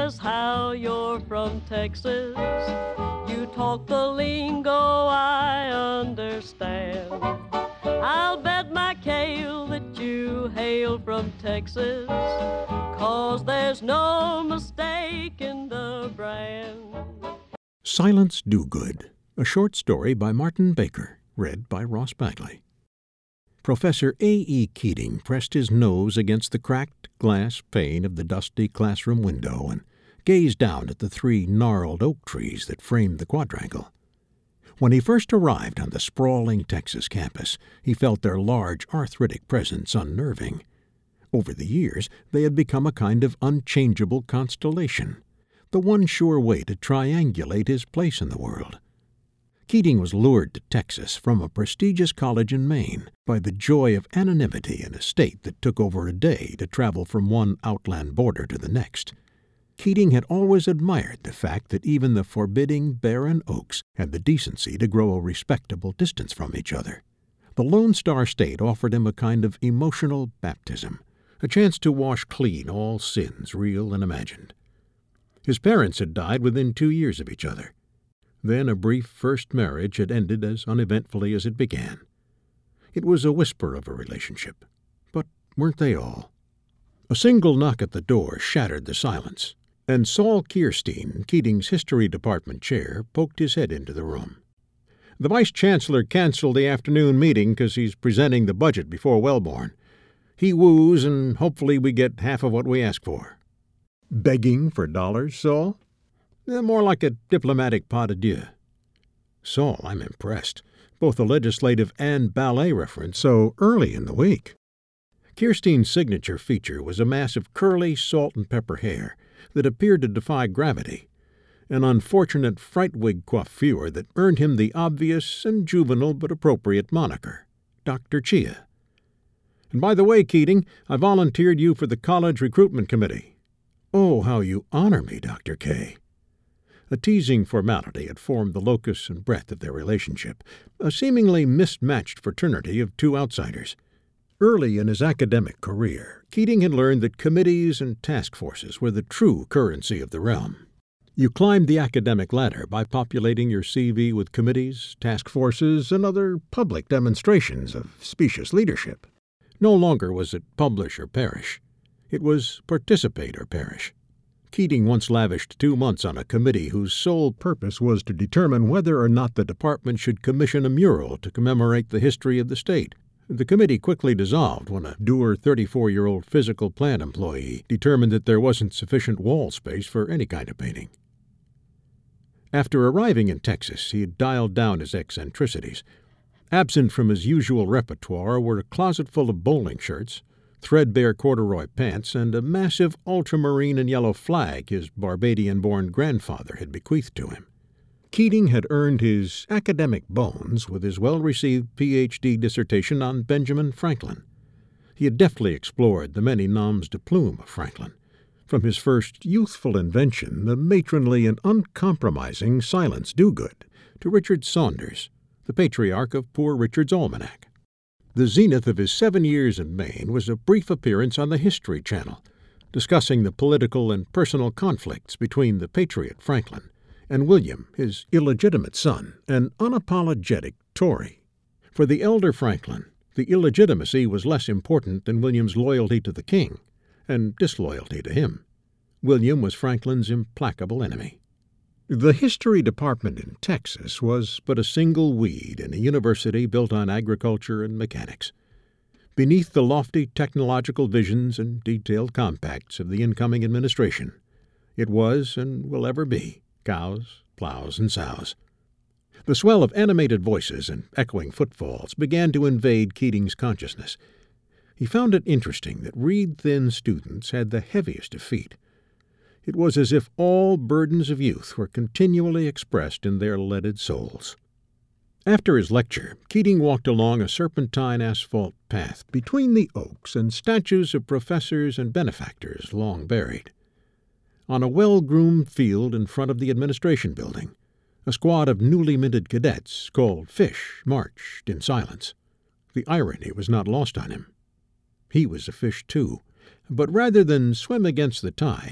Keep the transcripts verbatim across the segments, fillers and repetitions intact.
as how you're from Texas. You talk the lingo I understand. I'll bet my kale that you hail from Texas, 'cause there's no mistake in the brand. Silence Do-Good, a short story by Martin Baker, read by Ross Bagley. Professor A E Keating pressed his nose against the cracked glass pane of the dusty classroom window and gazed down at the three gnarled oak trees that framed the quadrangle. When he first arrived on the sprawling Texas campus, he felt their large, arthritic presence unnerving. Over the years, they had become a kind of unchangeable constellation, the one sure way to triangulate his place in the world. Keating was lured to Texas from a prestigious college in Maine by the joy of anonymity in a state that took over a day to travel from one outland border to the next. Keating had always admired the fact that even the forbidding, barren oaks had the decency to grow a respectable distance from each other. The Lone Star State offered him a kind of emotional baptism, a chance to wash clean all sins, real and imagined. His parents had died within two years of each other. Then a brief first marriage had ended as uneventfully as it began. It was a whisper of a relationship, but weren't they all? A single knock at the door shattered the silence, and Saul Kirstein, Keating's history department chair, poked his head into the room. "The vice-chancellor canceled the afternoon meeting because he's presenting the budget before Wellborn. He woos, and hopefully we get half of what we ask for." "Begging for dollars, Saul?" "More like a diplomatic pas de deux." "Saul, I'm impressed. Both a legislative and ballet reference so early in the week." Kirstein's signature feature was a mass of curly salt-and-pepper hair that appeared to defy gravity, an unfortunate fright-wig coiffure that earned him the obvious and juvenile but appropriate moniker, Doctor Chia. "And by the way, Keating, I volunteered you for the college recruitment committee." "Oh, how you honor me, Doctor K." A teasing formality had formed the locus and breadth of their relationship, a seemingly mismatched fraternity of two outsiders. Early in his academic career, Keating had learned that committees and task forces were the true currency of the realm. You climbed the academic ladder by populating your C V with committees, task forces, and other public demonstrations of specious leadership. No longer was it publish or perish. It was participate or perish. Keating once lavished two months on a committee whose sole purpose was to determine whether or not the department should commission a mural to commemorate the history of the state. The committee quickly dissolved when a dour thirty-four-year-old physical plant employee determined that there wasn't sufficient wall space for any kind of painting. After arriving in Texas, he had dialed down his eccentricities. Absent from his usual repertoire were a closet full of bowling shirts, threadbare corduroy pants, and a massive ultramarine and yellow flag his Barbadian-born grandfather had bequeathed to him. Keating had earned his academic bones with his well-received P H D dissertation on Benjamin Franklin. He had deftly explored the many noms de plume of Franklin, from his first youthful invention, the matronly and uncompromising Silence Do-Good, to Richard Saunders, the patriarch of Poor Richard's Almanac. The zenith of his seven years in Maine was a brief appearance on the History Channel, discussing the political and personal conflicts between the patriot Franklin and William, his illegitimate son, an unapologetic Tory. For the elder Franklin, the illegitimacy was less important than William's loyalty to the king, and disloyalty to him. William was Franklin's implacable enemy. The history department in Texas was but a single weed in a university built on agriculture and mechanics. Beneath the lofty technological visions and detailed compacts of the incoming administration, it was and will ever be cows, plows, and sows. The swell of animated voices and echoing footfalls began to invade Keating's consciousness. He found it interesting that reed-thin students had the heaviest of feet. It was as if all burdens of youth were continually expressed in their leaded souls. After his lecture, Keating walked along a serpentine asphalt path between the oaks and statues of professors and benefactors long buried. On a well-groomed field in front of the administration building, a squad of newly minted cadets called Fish marched in silence. The irony was not lost on him. He was a fish, too, but rather than swim against the tide,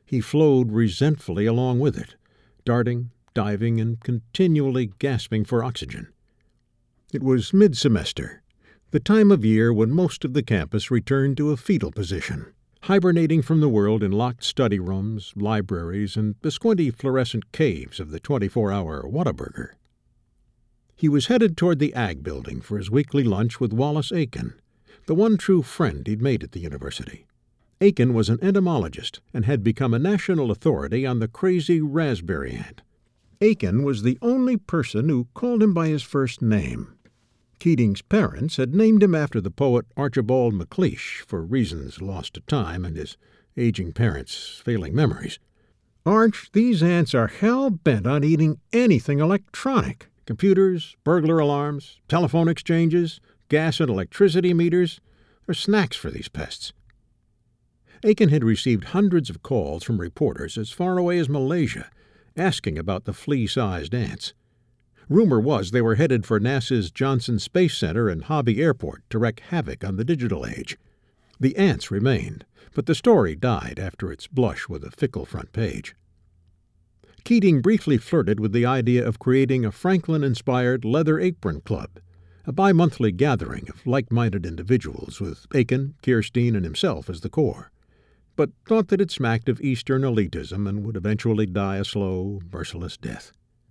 He flowed resentfully along with it, darting, diving, and continually gasping for oxygen. It was mid-semester, the time of year when most of the campus returned to a fetal position, hibernating from the world in locked study rooms, libraries, and the squinty fluorescent caves of the twenty-four hour Whataburger. He was headed toward the Ag Building for his weekly lunch with Wallace Aiken, the one true friend he'd made at the university. Aiken was an entomologist and had become a national authority on the crazy raspberry ant. Aiken was the only person who called him by his first name. Keating's parents had named him after the poet Archibald MacLeish for reasons lost to time and his aging parents' failing memories. "Arch, these ants are hell-bent on eating anything electronic. Computers, burglar alarms, telephone exchanges, gas and electricity meters are snacks for these pests." Aiken had received hundreds of calls from reporters as far away as Malaysia, asking about the flea-sized ants. Rumor was they were headed for NASA's Johnson Space Center and Hobby Airport to wreak havoc on the digital age. The ants remained, but the story died after its blush with a fickle front page. Keating briefly flirted with the idea of creating a Franklin-inspired leather apron club, a bi-monthly gathering of like-minded individuals with Aiken, Kirstein, and himself as the core, but thought that it smacked of Eastern elitism and would eventually die a slow, merciless death.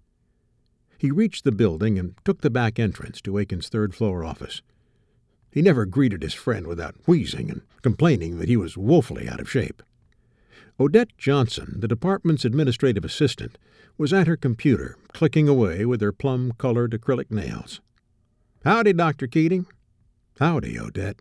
He reached the building and took the back entrance to Aiken's third-floor office. He never greeted his friend without wheezing and complaining that he was woefully out of shape. Odette Johnson, the department's administrative assistant, was at her computer, clicking away with her plum-colored acrylic nails. "Howdy, Doctor Keating." "Howdy, Odette."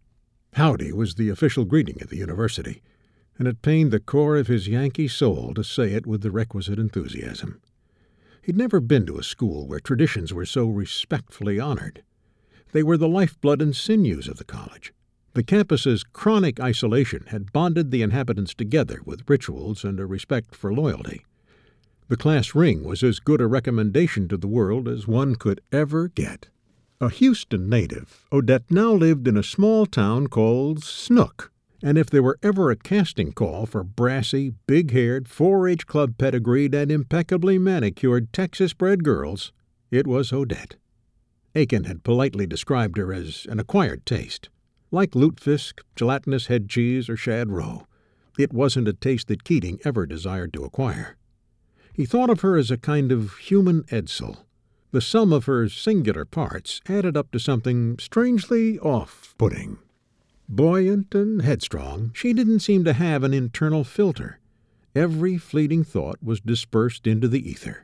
Howdy was the official greeting at the university, and it pained the core of his Yankee soul to say it with the requisite enthusiasm. He'd never been to a school where traditions were so respectfully honored. They were the lifeblood and sinews of the college. The campus's chronic isolation had bonded the inhabitants together with rituals and a respect for loyalty. The class ring was as good a recommendation to the world as one could ever get. A Houston native, Odette now lived in a small town called Snook, and if there were ever a casting call for brassy, big-haired, four H club pedigreed and impeccably manicured Texas-bred girls, it was Odette. Aiken had politely described her as an acquired taste. Like lutefisk, gelatinous head cheese, or shad roe, it wasn't a taste that Keating ever desired to acquire. He thought of her as a kind of human Edsel. The sum of her singular parts added up to something strangely off-putting. Buoyant and headstrong, she didn't seem to have an internal filter. Every fleeting thought was dispersed into the ether.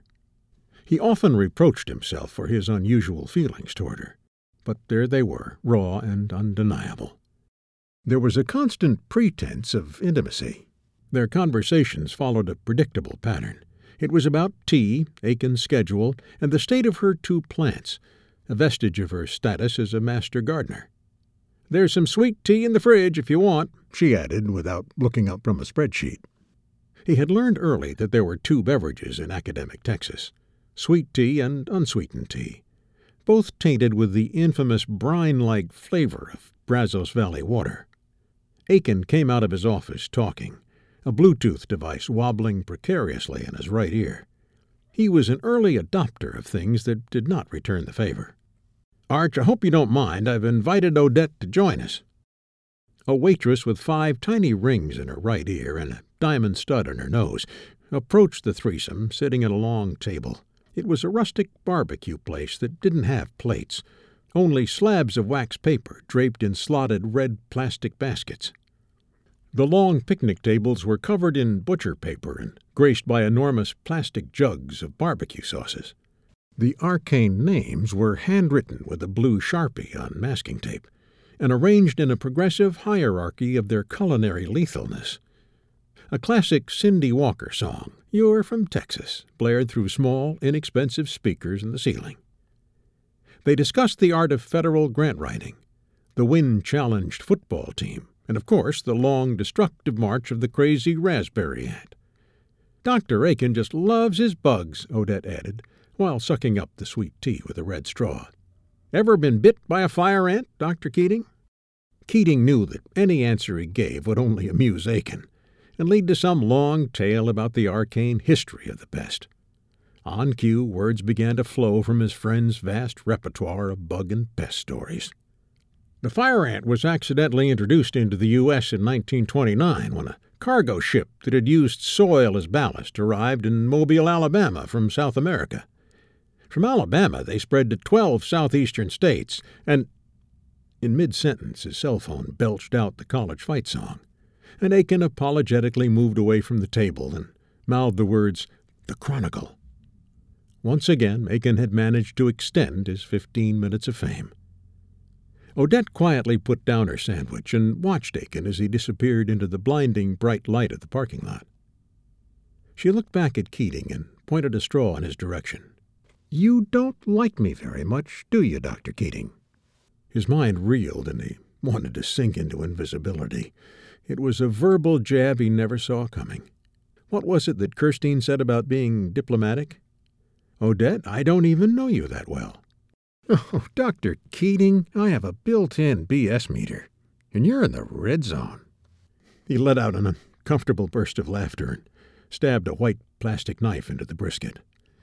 He often reproached himself for his unusual feelings toward her, but there they were, raw and undeniable. There was a constant pretense of intimacy. Their conversations followed a predictable pattern. It was about tea, Aiken's schedule, and the state of her two plants, a vestige of her status as a master gardener. "There's some sweet tea in the fridge if you want," she added without looking up from a spreadsheet. He had learned early that there were two beverages in academic Texas, sweet tea and unsweetened tea, both tainted with the infamous brine-like flavor of Brazos Valley water. Aiken came out of his office talking, a Bluetooth device wobbling precariously in his right ear. He was an early adopter of things that did not return the favor. "Arch, I hope you don't mind. I've invited Odette to join us." A waitress with five tiny rings in her right ear and a diamond stud on her nose approached the threesome, sitting at a long table. It was a rustic barbecue place that didn't have plates, only slabs of wax paper draped in slotted red plastic baskets. The long picnic tables were covered in butcher paper and graced by enormous plastic jugs of barbecue sauces. The arcane names were handwritten with a blue Sharpie on masking tape and arranged in a progressive hierarchy of their culinary lethalness. A classic Cindy Walker song, "You're from Texas," blared through small, inexpensive speakers in the ceiling. They discussed the art of federal grant writing, the wind-challenged football team, and, of course, the long, destructive march of the crazy raspberry ant. "Doctor Aiken just loves his bugs," Odette added, while sucking up the sweet tea with a red straw. "Ever been bit by a fire ant, Doctor Keating?" Keating knew that any answer he gave would only amuse Aiken, and lead to some long tale about the arcane history of the pest. On cue, words began to flow from his friend's vast repertoire of bug and pest stories. The fire ant was accidentally introduced into the U S in nineteen twenty-nine when a cargo ship that had used soil as ballast arrived in Mobile, Alabama from South America. From Alabama, they spread to twelve southeastern states, and in mid-sentence his cell phone belched out the college fight song, and Aiken apologetically moved away from the table and mouthed the words, "The Chronicle." Once again, Aiken had managed to extend his fifteen minutes of fame. Odette quietly put down her sandwich and watched Aiken as he disappeared into the blinding bright light of the parking lot. She looked back at Keating and pointed a straw in his direction. "You don't like me very much, do you, Doctor Keating?" His mind reeled and he wanted to sink into invisibility. It was a verbal jab he never saw coming. What was it that Kirstein said about being diplomatic? "Odette, I don't even know you that well." "Oh, Doctor Keating, I have a built-in B S meter, and you're in the red zone." He let out an uncomfortable burst of laughter and stabbed a white plastic knife into the brisket.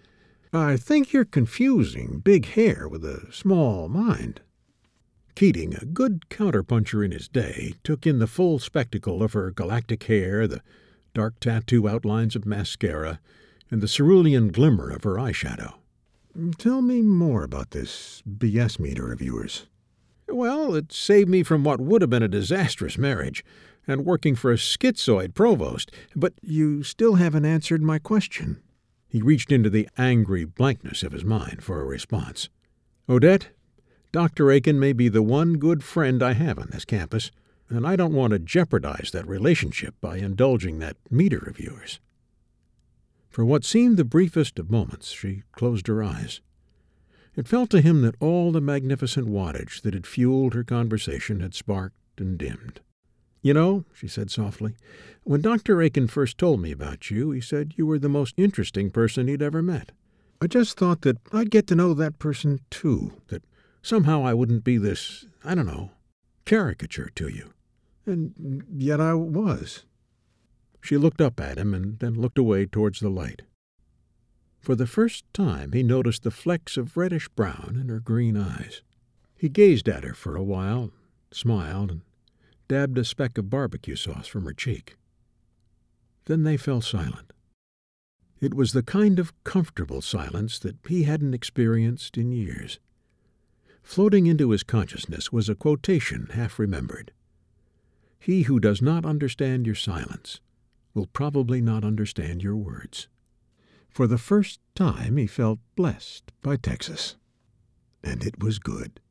"I think you're confusing big hair with a small mind." Keating, a good counterpuncher in his day, took in the full spectacle of her galactic hair, the dark tattoo outlines of mascara, and the cerulean glimmer of her eyeshadow. "Tell me more about this B S meter of yours." "Well, it saved me from what would have been a disastrous marriage, and working for a schizoid provost, but you still haven't answered my question." He reached into the angry blankness of his mind for a response. "Odette, Doctor Aiken may be the one good friend I have on this campus, and I don't want to jeopardize that relationship by indulging that meter of yours." For what seemed the briefest of moments, she closed her eyes. It felt to him that all the magnificent wattage that had fueled her conversation had sparked and dimmed. "You know," she said softly, "when Doctor Aiken first told me about you, he said you were the most interesting person he'd ever met. I just thought that I'd get to know that person, too, that somehow I wouldn't be this, I don't know, caricature to you. And yet I was." She looked up at him and then looked away towards the light. For the first time he noticed the flecks of reddish-brown in her green eyes. He gazed at her for a while, smiled, and dabbed a speck of barbecue sauce from her cheek. Then they fell silent. It was the kind of comfortable silence that he hadn't experienced in years. Floating into his consciousness was a quotation half remembered. "He who does not understand your silence will probably not understand your words." For the first time he felt blessed by Texas. And it was good.